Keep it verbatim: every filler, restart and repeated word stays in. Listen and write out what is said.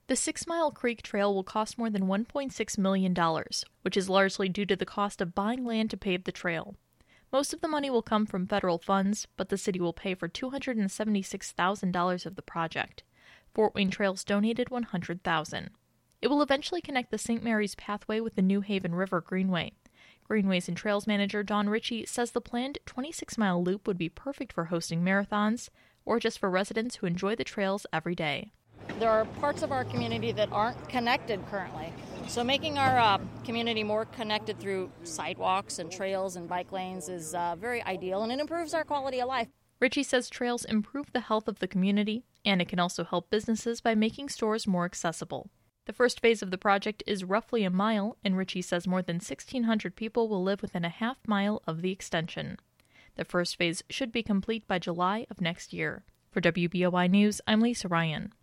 The Six Mile Creek Trail will cost more than one point six million dollars, which is largely due to the cost of buying land to pave the trail. Most of the money will come from federal funds, but the city will pay for two hundred seventy-six thousand dollars of the project. Fort Wayne Trails donated one hundred thousand dollars. It will eventually connect the Saint Mary's Pathway with the New Haven River Greenway. Greenways and Trails manager Don Ritchie says the planned twenty-six mile loop would be perfect for hosting marathons or just for residents who enjoy the trails every day. There are parts of our community that aren't connected currently. So making our uh, community more connected through sidewalks and trails and bike lanes is uh, very ideal, and it improves our quality of life. Ritchie says trails improve the health of the community, and it can also help businesses by making stores more accessible. The first phase of the project is roughly a mile, and Ritchie says more than sixteen hundred people will live within a half mile of the extension. The first phase should be complete by July of next year. For W B O I News, I'm Lisa Ryan.